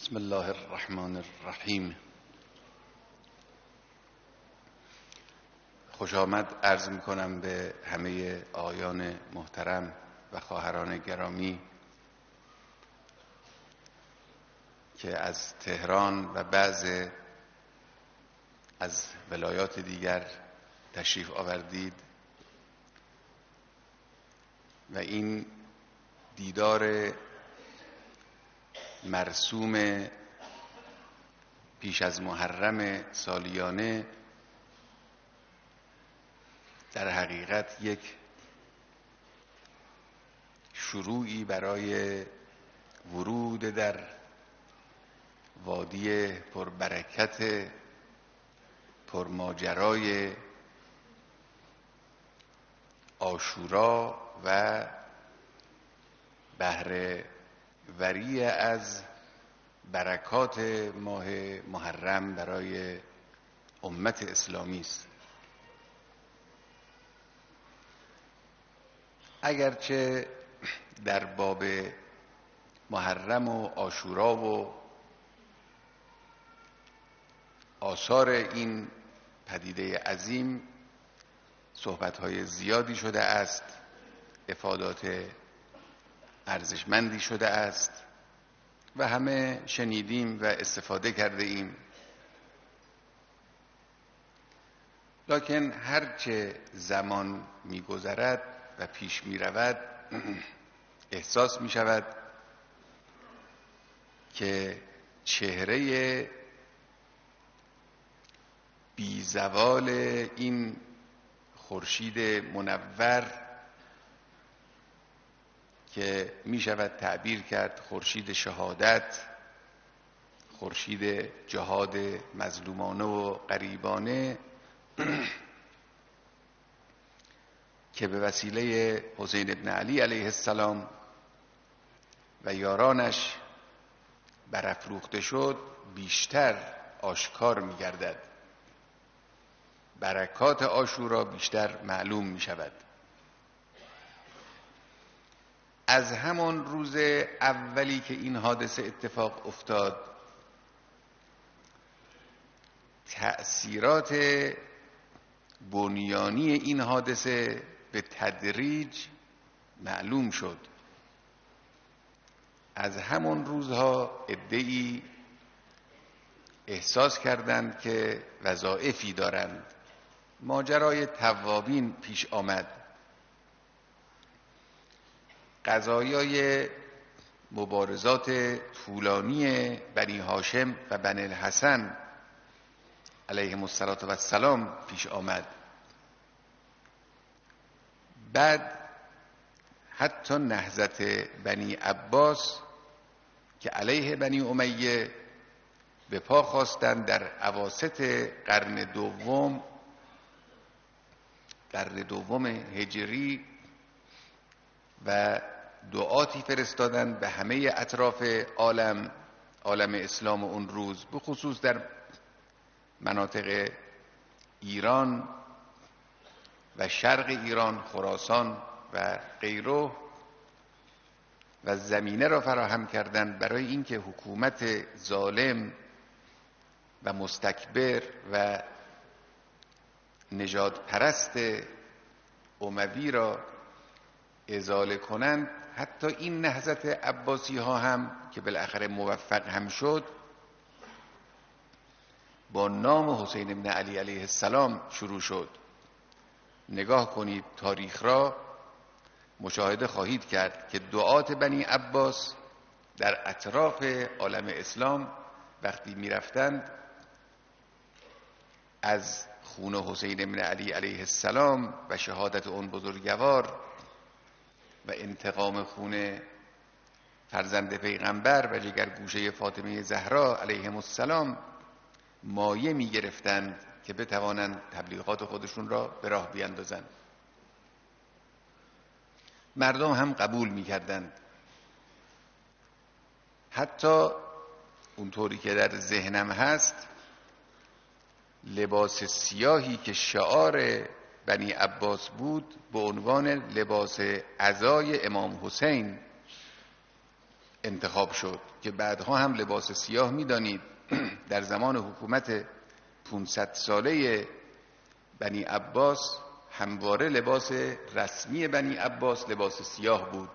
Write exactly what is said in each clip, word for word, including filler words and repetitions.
بسم الله الرحمن الرحیم. خوش آمد عرض می کنم به همه آقایان محترم و خواهران گرامی که از تهران و بعض از ولایات دیگر تشریف آوردید و این دیدار مرسوم پیش از محرم سالیانه در حقیقت یک شروعی برای ورود در وادی پربرکت پرماجرای عاشورا و بهره وری از برکات ماه محرم برای امت اسلامی است. اگرچه در باب محرم و عاشورا و آثار این پدیده عظیم صحبت‌های زیادی شده است، افادات ارزشمندی شده است و همه شنیدیم و استفاده کرده ایم، لکن هرچه زمان می‌گذرد و پیش می‌رود احساس می‌شود که چهره بی زوال این خورشید منور که می شود تعبیر کرد خورشید شهادت، خورشید جهاد مظلومانه و غریبانه که به وسیله حسین ابن علی علیه السلام و یارانش برافروخته شد، بیشتر آشکار می گردد. برکات عاشورا بیشتر معلوم می شود. از همان روز اولی که این حادثه اتفاق افتاد تأثیرات بنیانی این حادثه به تدریج معلوم شد. از همان روزها عده‌ای احساس کردند که وظایفی دارند. ماجرای توابین پیش آمد. قضایای مبارزات طولانی بنی هاشم و بنی الحسن علیهم السلام پیش آمد. بعد حتی نهضت بنی عباس که علیه بنی امیه به پا خواستند در اواسط قرن دوم قرن دوم هجری و دعاتی فرستادند به همه اطراف عالم عالم اسلام اون روز، به خصوص در مناطق ایران و شرق ایران، خراسان و غیره، و زمینه را فراهم کردند برای اینکه حکومت ظالم و مستکبر و نژاد پرست اموی را ازاله کنند. حتی این نهضت عباسی ها هم که بالاخره موفق هم شد با نام حسین ابن علی علیه السلام شروع شد. نگاه کنید تاریخ را مشاهده خواهید کرد که دعات بنی عباس در اطراف عالم اسلام وقتی می رفتند از خون حسین ابن علی علیه السلام و شهادت اون بزرگوار و انتقام خون فرزند پیغمبر و جگرگوشه فاطمه زهرا علیهم السلام مایه می گرفتند که بتوانند تبلیغات خودشون را به راه بیاندازند. مردم هم قبول می کردند. حتی اونطوری که در ذهنم هست لباس سیاهی که شعار بنی عباس بود به عنوان لباس عزای امام حسین انتخاب شد که بعدها هم لباس سیاه می‌دانید در زمان حکومت پانصد ساله بنی عباس همواره لباس رسمی بنی عباس لباس سیاه بود.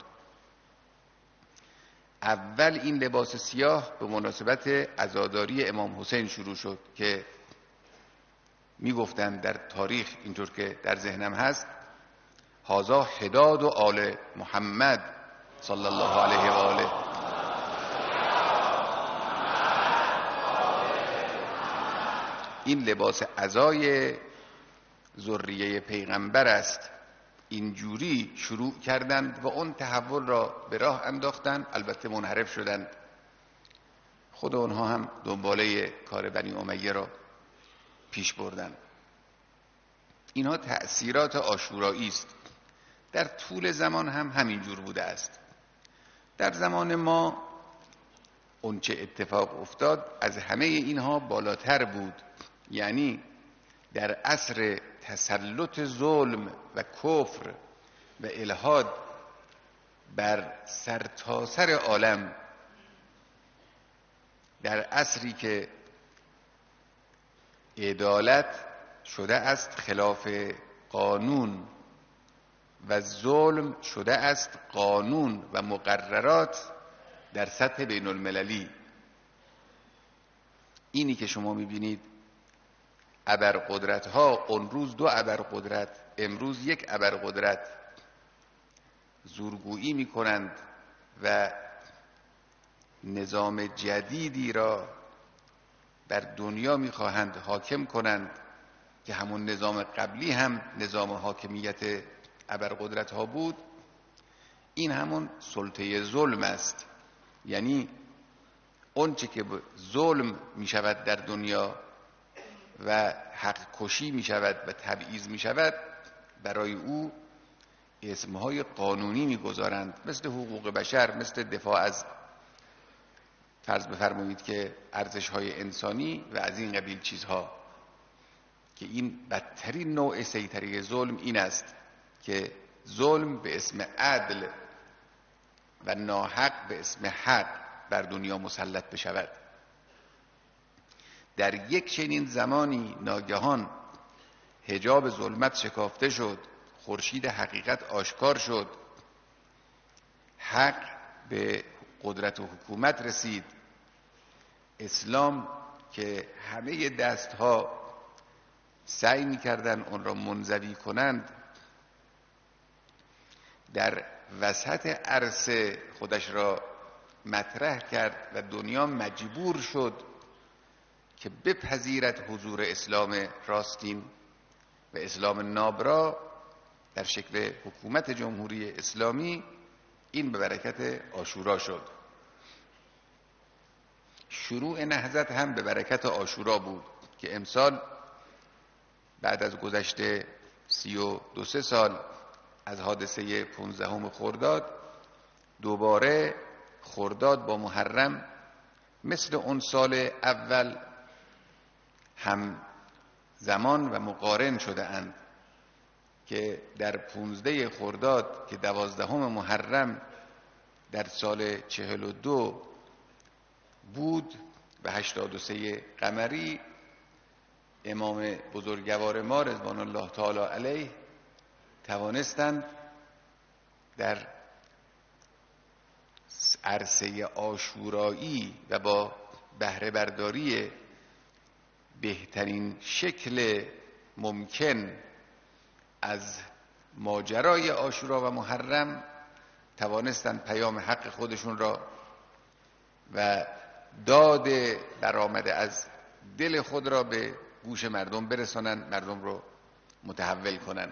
اول این لباس سیاه به مناسبت عزاداری امام حسین شروع شد که میگفتند در تاریخ اینطور که در ذهنم هست هذا حداد و آل محمد صلی الله علیه و آله. این لباس عزای ذریه پیغمبر است. اینجوری شروع کردند و اون تحول را به راه انداختند. البته منحرف شدند، خود اونها هم دنباله کار بنی امیه را پیش بردند. اینها تأثیرات عاشورایی است. در طول زمان هم همین جور بوده است. در زمان ما اون چه اتفاق افتاد از همه اینها بالاتر بود. یعنی در عصر تسلط ظلم و کفر و الحاد بر سرتاسر عالم، در عصری که عدالت شده است خلاف قانون و ظلم شده است قانون و مقررات در سطح بین المللی، اینی که شما میبینید ابرقدرت ها اون روز دو ابرقدرت، امروز یک ابرقدرت زورگویی میکنند و نظام جدیدی را بر دنیا میخواهند حاکم کنند که همون نظام قبلی هم نظام حاکمیت ابرقدرت ها بود. این همون سلطه ظلم است. یعنی اون چه که ظلم میشود در دنیا و حق کشی می شود و تبعیض می شود، برای او اسمهای قانونی می گذارند، مثل حقوق بشر، مثل دفاع از فرض بفرمایید که ارزش های انسانی و از این قبیل چیزها، که این بدترین نوع سیطره ظلم این است که ظلم به اسم عدل و ناحق به اسم حق بر دنیا مسلط بشود. در یک چنین زمانی ناگهان حجاب ظلمت شکافته شد، خورشید حقیقت آشکار شد، حق به قدرت و حکومت رسید. اسلام که همه دستها سعی می‌کردند اون را منزوی کنند، در وسط عرصه خودش را مطرح کرد و دنیا مجبور شد که بپذیرد حضور اسلام راستین و اسلام نابرا در شکل حکومت جمهوری اسلامی. این به برکت عاشورا شد. شروع نهضت هم به برکت عاشورا بود که امسال بعد از گذشته سی و دو سه سال از حادثه پانزدهم خرداد، دوباره خرداد با محرم مثل اون سال اول هم زمان و مقارن شده اند که در پونزده خرداد که دوازدهم محرم در سال چهل و دو بود و هشتاد و سه قمری، امام بزرگوار ما رضوان الله تعالی علیه توانستند در عرصه عاشورایی و با بهره برداری بهترین شکل ممکن از ماجرای عاشورا و محرم توانستند پیام حق خودشون را و داد برآمده از دل خود را به گوش مردم برسانند، مردم رو متحول کنند.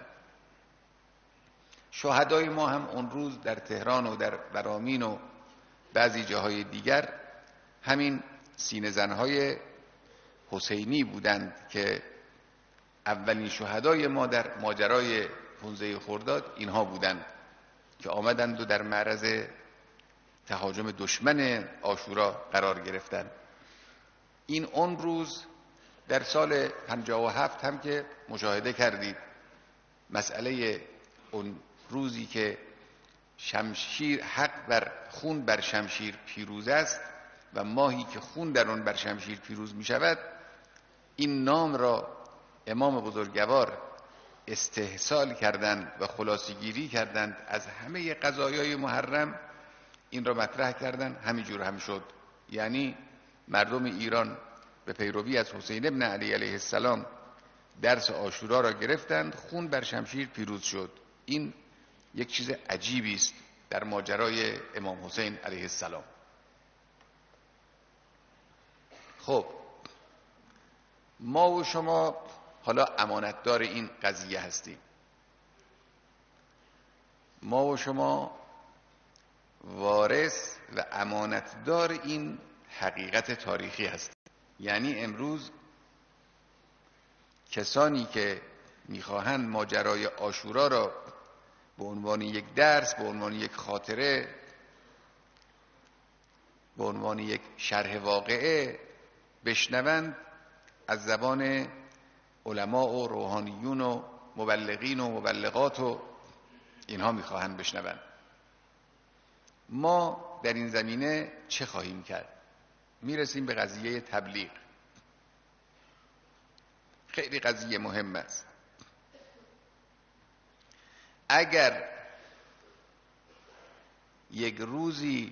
شهدای ما هم اون روز در تهران و در برامین و بعضی جاهای دیگر همین سینه زنهای حسینی بودند که اولین شهدای ما در ماجرای پانزده خرداد اینها بودند که آمدند و در معرض تهاجم دشمن عاشورا قرار گرفتند. این اون روز در سال پنجاه و هفت هم که مشاهده کردید، مسئله اون روزی که شمشیر حق بر خون بر شمشیر پیروز است و ماهی که خون در آن بر شمشیر پیروز می شود، این نام را امام بزرگوار استحصال کردند و خلاصه‌گیری کردند از همه قضایای محرم، این را مطرح کردند، همینجور هم شد. یعنی مردم ایران به پیروی از حسین ابن علی علیه السلام درس عاشورا را گرفتند، خون بر شمشیر پیروز شد. این یک چیز عجیبی است در ماجرای امام حسین علیه السلام. خب ما و شما حالا امانتدار این قضیه هستیم. ما و شما وارث و امانتدار این حقیقت تاریخی هستیم. یعنی امروز کسانی که میخواهند ماجرای عاشورا را به عنوان یک درس، به عنوان یک خاطره، به عنوان یک شرح واقعه بشنوند، از زبان علما و روحانیون و مبلغین و مبلغات و اینها میخواهند بشنوند. ما در این زمینه چه خواهیم کرد؟ میرسیم به قضیه تبلیغ. خیلی قضیه مهم است. اگر یک روزی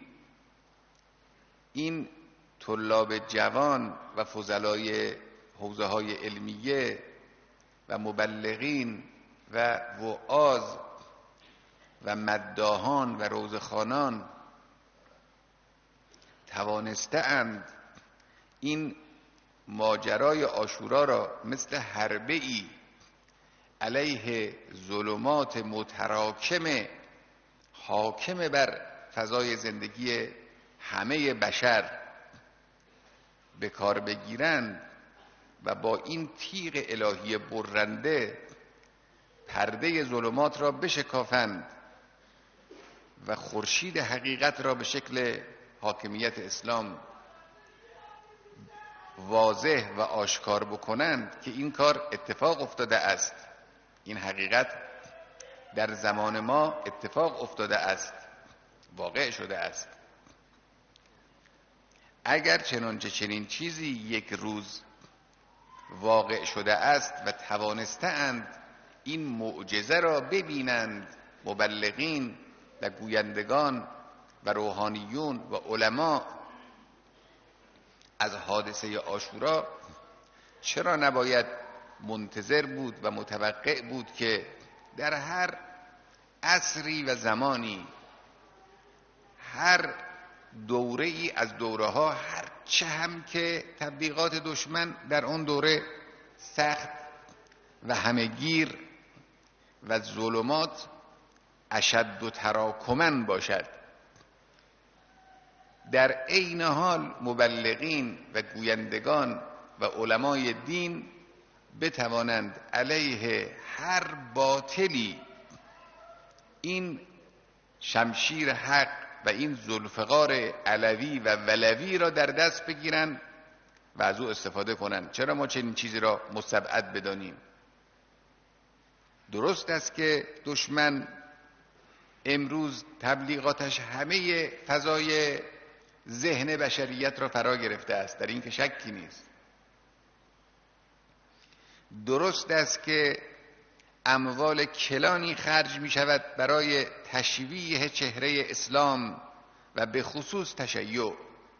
این طلاب جوان و فضلای حوزه های علمیه و مبلغین و وعاظ و مداحان و روزخوانان توانسته‌اند این ماجرای عاشورا را مثل حربه‌ای علیه ظلمات متراکم حاکم بر فضای زندگی همه بشر به کار بگیرند و با این تیغ الهی برنده پرده ظلمات را بشکافند و خورشید حقیقت را به شکل حاکمیت اسلام واضح و آشکار بکنند، که این کار اتفاق افتاده است. این حقیقت در زمان ما اتفاق افتاده است، واقع شده است. اگر چنانچه چنین چیزی یک روز واقع شده است و توانسته‌اند این معجزه را ببینند مبلغین و گویندگان و روحانیون و علما از حادثه عاشورا، چرا نباید منتظر بود و متوقع بود که در هر عصری و زمانی، هر دوره ای از دوره ها، هر چه هم که تبلیغات دشمن در اون دوره سخت و همهگیر و ظلمات اشد و تراکمن باشد، در عین حال مبلغین و گویندگان و علمای دین بتوانند علیه هر باطلی این شمشیر حق و این ذوالفقار علوی و ولوی را در دست بگیرند و از او استفاده کنند. چرا ما چنین چیزی را مستبعد بدانیم؟ درست است که دشمن امروز تبلیغاتش همه فضای ذهن بشریت را فرا گرفته است، در این که شکی نیست. درست است که اموال کلانی خرج می شود برای تشویه چهره اسلام و به خصوص تشیع.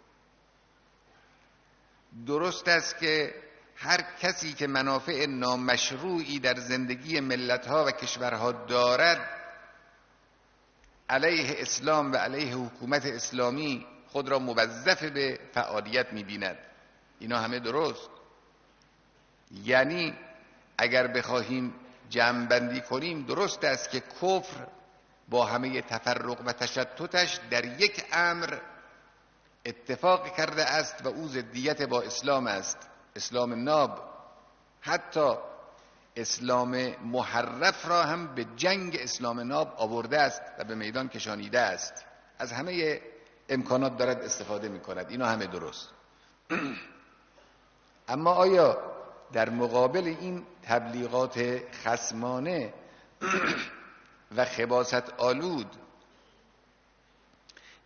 درست است که هر کسی که منافع نامشروعی در زندگی ملتها و کشورها دارد، علیه اسلام و علیه حکومت اسلامی خود را موظف به فعالیت می بیند. اینا همه درست. یعنی اگر بخواهیم جمع بندی کنیم، درست است که کفر با همه تفرق و تشتتش در یک امر اتفاق کرده است و او ضدیت با اسلام است، اسلام ناب. حتی اسلام محرف را هم به جنگ اسلام ناب آورده است و به میدان کشانیده است. از همه امکانات دارد استفاده می کند. اینا همه درست. اما آیا در مقابل این تبلیغات خصمانه و خباثت آلود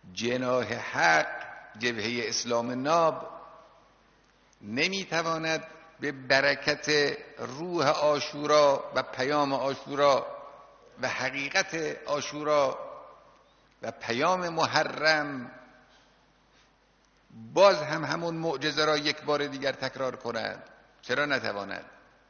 جناح حق، جبهه اسلام ناب، نمیتواند به برکت روح عاشورا و پیام عاشورا و حقیقت عاشورا و پیام محرم باز هم همون معجزه را یک بار دیگر تکرار کند. چرا نتواند؟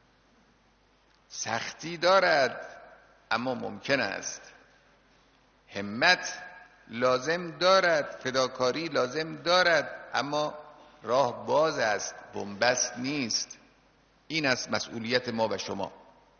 سختی دارد اما ممکن است، همت لازم دارد، فداکاری لازم دارد، اما راه باز است، بنبست نیست. این است مسئولیت ما و شما.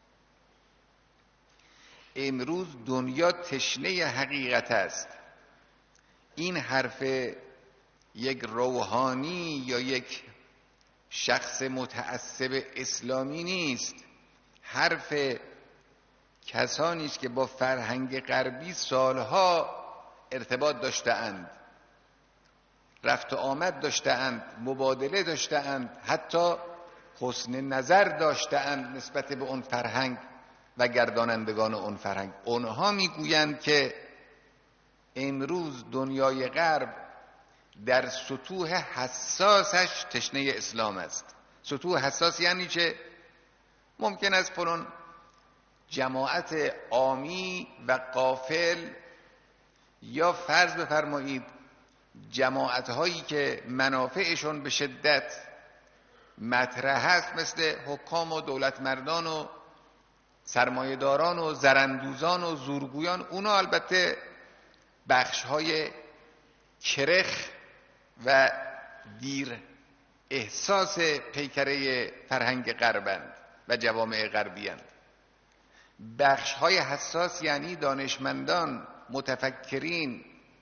امروز دنیا تشنه حقیقت است. این حرف یک روحانی یا یک شخص متعصب اسلامی نیست، حرف کسانی است که با فرهنگ غربی سالها ارتباط داشته‌اند، رفت و آمد داشته‌اند، مبادله داشته‌اند، حتی حسن نظر داشته‌اند نسبت به اون فرهنگ و گردانندگان اون فرهنگ. اونها میگویند که امروز دنیای غرب در سطوح حساسش تشنه اسلام است. سطوح حساس یعنی چه؟ ممکن است فلان جماعت عامی و قافل، یا فرض بفرمایید جماعت هایی که منافعشون به شدت مطرح است، مثل حکام و دولتمردان و سرمایه‌داران و زرندوزان و زورگویان، اونا البته بخش های کرخ و دیر احساس پیکره فرهنگ غربند و جوامع غربیند. بخش های حساس یعنی دانشمندان، متفکرین،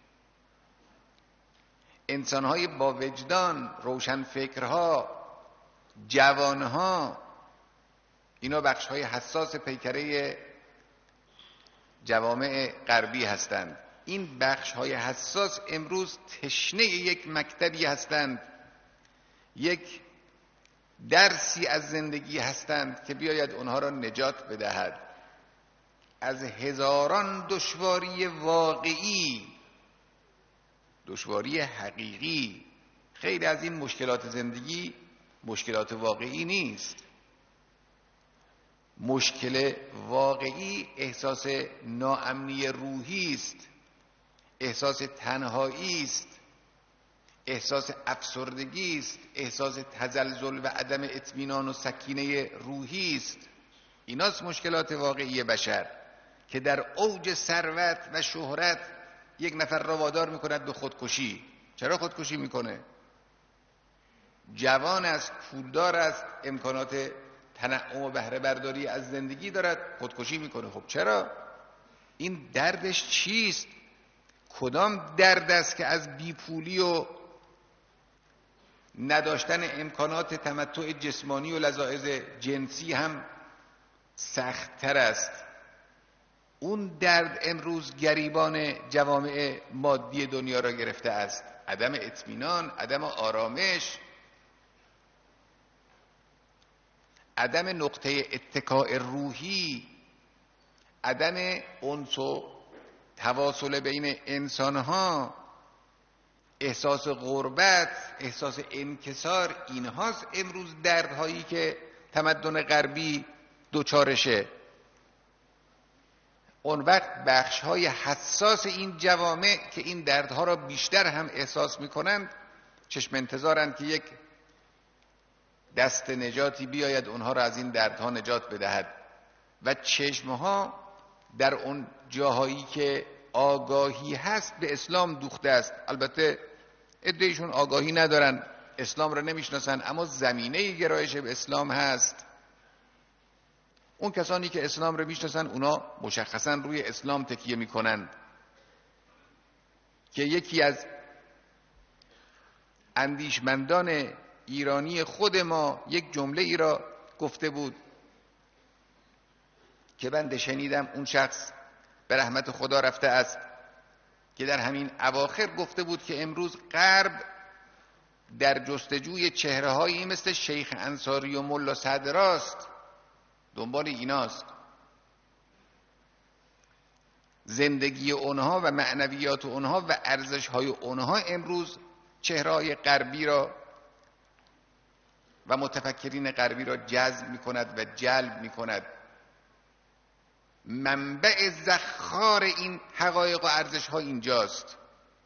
انسانهای با وجدان، روشنفکرها، جوانها، اینا بخش های حساس پیکره جوامع غربی هستند. این بخش های حساس امروز تشنه یک مکتبی هستند، یک درسی از زندگی هستند که بیاید اونها را نجات بدهد از هزاران دشواری واقعی، دشواری حقیقی. خیلی از این مشکلات زندگی مشکلات واقعی نیست. مشکل واقعی احساس ناامنی روحی است، احساس تنهایی است، احساس افسردگی است، احساس تزلزل و عدم اطمینان و سکینه روحی است. ایناست مشکلات واقعی بشر که در اوج ثروت و شهرت یک نفر را وادار میکند به خودکشی. چرا خودکشی میکنه؟ جوان است، پولدار است، امکانات تنعم و بهره برداری از زندگی دارد، خودکشی میکنه. خب چرا؟ این دردش چیست؟ کدام درد است که از بیپولی و نداشتن امکانات تمتع جسمانی و لذایذ جنسی هم سخت‌تر است؟ اون درد امروز گریبان جوامع مادی دنیا را گرفته است. عدم اطمینان، عدم آرامش، عدم نقطه اتکاء روحی، عدم انس و تواصل بین انسانها، احساس غربت، احساس انکسار، اینهاست امروز دردهایی که تمدن غربی دوچارشه. اون وقت بخش‌های حساس این جوامع که این دردها را بیشتر هم احساس می‌کنند، چشم انتظارند که یک دست نجاتی بیاید اونها را از این دردها نجات بدهد، و چشمها در اون جاهایی که آگاهی هست به اسلام دوخته است. البته عده‌ایشون آگاهی ندارن، اسلام را نمیشناسن، اما زمینه گرایش به اسلام هست. اون کسانی که اسلام را میشناسن اونا مشخصا روی اسلام تکیه میکنن که یکی از اندیشمندان ایرانی خود ما یک جمله ای را گفته بود که بنده شنیدم اون شخص به رحمت خدا رفته است، که در همین اواخر گفته بود که امروز غرب در جستجوی چهره‌هایی مثل شیخ انصاری و ملا صدراست، دنبال ایناست. زندگی اونها و معنویات اونها و ارزش‌های اونها امروز چهره‌های غربی را و متفکرین غربی را جذب می‌کند و جلب می‌کند. منبع زخار این حقایق و ارزش‌ها اینجاست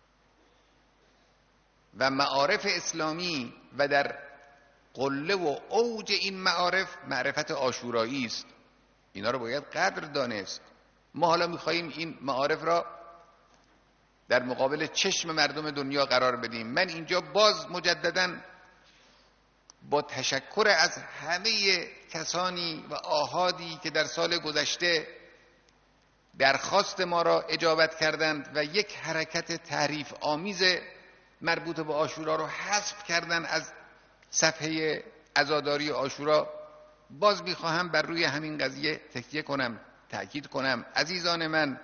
و معارف اسلامی و در قله و اوج این معارف معرفت عاشورایی است. اینا رو باید قدر دانست. ما حالا می‌خواهیم این معارف را در مقابل چشم مردم دنیا قرار بدیم. من اینجا باز مجدداً با تشکر از همه کسانی و آحادی که در سال گذشته درخواست ما را اجابت کردند و یک حرکت تعریف آمیز مربوط به عاشورا را حذف کردند از صفحه عزاداری عاشورا، باز میخواهم بر روی همین قضیه تکیه کنم، تأکید کنم. عزیزان من،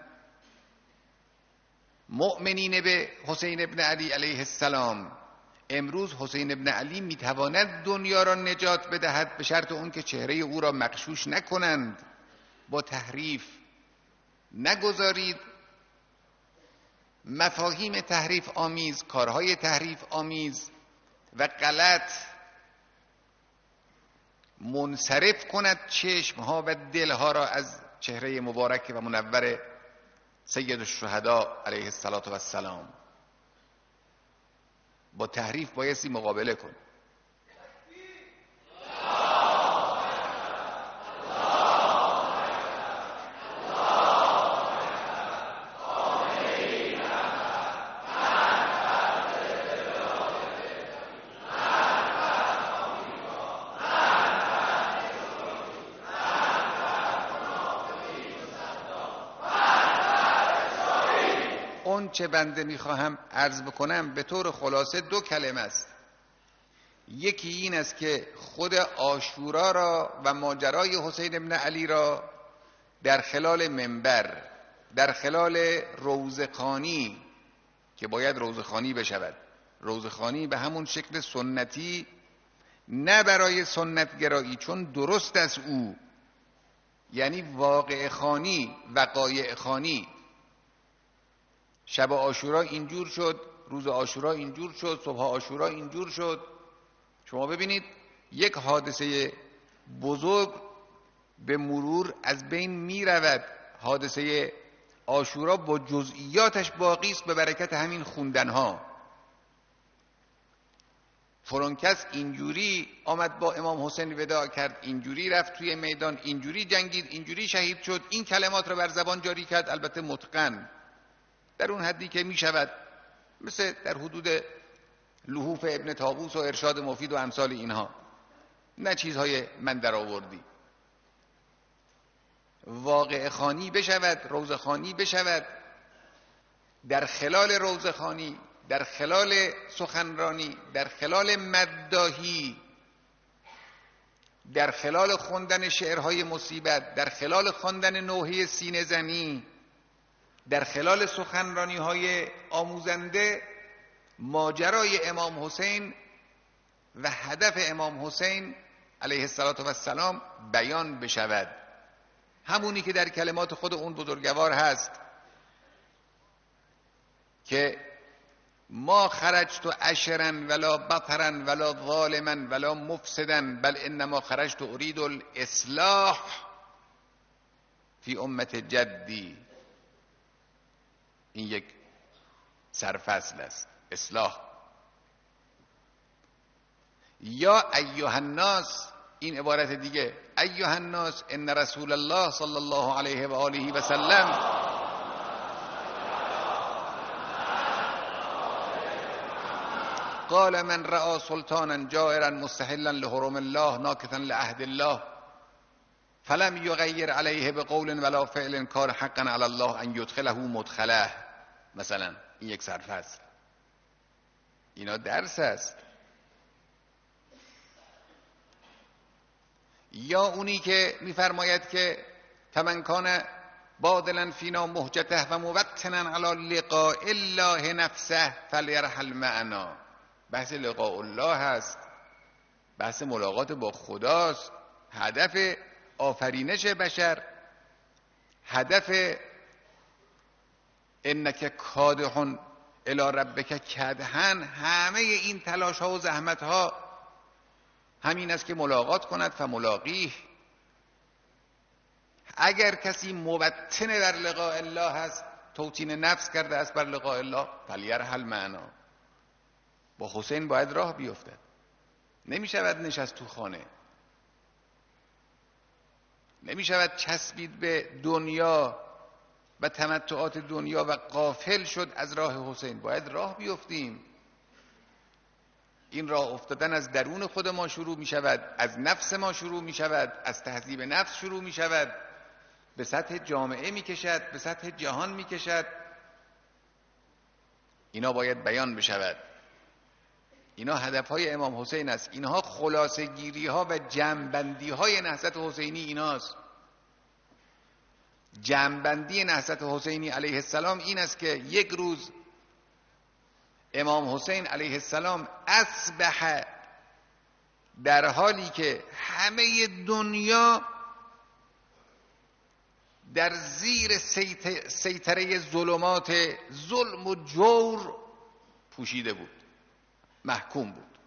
مؤمنین به حسین ابن علی علیه السلام، امروز حسین ابن علی میتواند دنیا را نجات بدهد به شرط اون که چهره او را مغشوش نکنند، با تحریف نگذارید مفاهیم تحریف آمیز، کارهای تحریف آمیز و غلط منصرف کند چشمها و دلها را از چهره مبارک و منور سید الشهدا علیه السلام. با تحریف بایستی مقابله کن. اون چه بنده میخواهم عرض بکنم به طور خلاصه دو کلمه است. یکی این است که خود عاشورا را و ماجرای حسین ابن علی را در خلال منبر، در خلال روضه‌خوانی که باید روضه‌خوانی بشود، روضه‌خوانی به همون شکل سنتی، نه برای سنت گرایی، چون درست از او، یعنی واقع خوانی، وقایع خوانی. شب عاشورا اینجور شد، روز عاشورا اینجور شد، صبح عاشورا اینجور شد. شما ببینید یک حادثه بزرگ به مرور از بین می رود. حادثه عاشورا با جزئیاتش باقی است به برکت همین خوندنها. فرانکس اینجوری آمد با امام حسین وداع کرد، اینجوری رفت توی میدان، اینجوری جنگید، اینجوری شهید شد. این کلمات را بر زبان جاری کرد، البته متقن، در اون حدی که می شود، مثل در حدود لحوف ابن طاووس و ارشاد مفید و امثال اینها، نه چیزهای من در آوردی. واقع خوانی بشود، روضه خوانی بشود، در خلال روضه خوانی، در خلال سخنرانی، در خلال مداحی، در خلال خواندن شعرهای مصیبت، در خلال خواندن نوحه سینه زنی، در خلال سخنرانی های آموزنده، ماجرای امام حسین و هدف امام حسین علیه السلام بیان بشود. همونی که در کلمات خود اون بزرگوار هست که ما خرجت عشرا ولا بطرا ولا ظالما ولا مفسدا بل انما خرجت اريد الاصلاح فی امت جدی. این یک سرفصل است، اصلاح. یا ایها الناس، این عبارت دیگه، ایها الناس ان رسول الله صلی الله علیه و آله و سلم قال من رأى سلطانا جائرا مستحلا لحرم الله ناکثا لعهد الله فلم یغیر علیه بقول ولا فعل کان حقا علی الله ان یدخله مدخله. مثلا این یک سرفصل، اینا درس است. یا اونی که میفرماید که فمن کان بادلا فینا مهجته و موطنا علی لقاء الله نفسه فلیرحل معنا. بحث لقاء الله هست، بحث ملاقات با خداست. هدف آفرینش بشر، هدف انک کادحون الی ربک کدحن، همه این تلاش ها و زحمت ها همین است که ملاقات کند فملاقیه. اگر کسی موطن در لقاء الله هست، توطین نفس کرده است بر لقاء الله، فلیرحل معنا. با حسین باید راه بیفتد، نمی شود نشست تو خانه، نمی شود چسبید به دنیا و تمتعات دنیا و غافل شد از راه حسین. باید راه بیفتیم. این راه افتادن از درون خود ما شروع می شود، از نفس ما شروع می شود، از تهذیب نفس شروع می شود، به سطح جامعه می کشد، به سطح جهان می کشد. اینا باید بیان بشود. اینا هدفهای امام حسین است. اینها خلاصه گیری ها و جمع‌بندی های نهضت حسینی ایناست. جمع‌بندی نهضت حسینی علیه السلام این است که یک روز امام حسین علیه السلام اصبح در حالی که همه دنیا در زیر سیطره ظلمات ظلم و جور پوشیده بود، محکوم بود.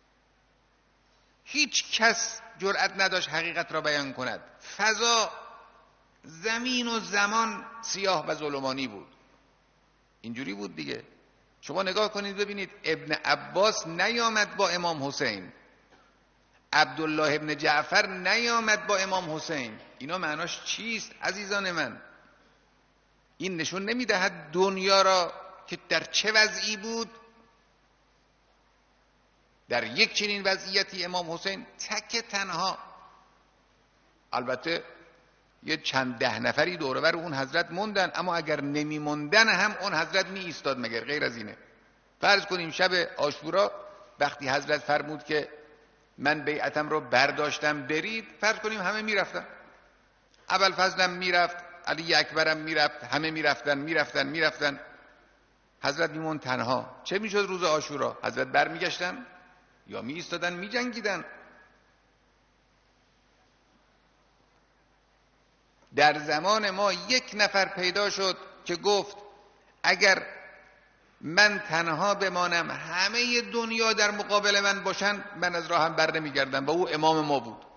هیچ کس جرأت نداشت حقیقت را بیان کند. فضا، زمین و زمان سیاه و ظلمانی بود. اینجوری بود دیگه. شما نگاه کنید ببینید، ابن عباس نیامد با امام حسین، عبدالله ابن جعفر نیامد با امام حسین. اینا معناش چیست عزیزان من؟ این نشون نمیدهد دنیا را که در چه وضعی بود، در یک چنین وضعیتی امام حسین تک تنها، البته یه چند ده نفری دور و بر اون حضرت موندن، اما اگر نمی موندن هم اون حضرت می ایستاد، مگر غیر از اینه؟ فرض کنیم شب عاشورا وقتی حضرت فرمود که من بیعتم رو برداشتم برید، فرض کنیم همه میرفتن، ابوالفضلم میرفت، علی اکبرم میرفت، همه میرفتن میرفتن میرفتن، حضرت میموند تنها. چه میشد روز عاشورا؟ حضرت برمیگشتن یا می ایستادن می جنگیدن؟ در زمان ما یک نفر پیدا شد که گفت اگر من تنها بمانم همه دنیا در مقابل من باشن، من از راهم بر نمیگردم، و او امام ما بود.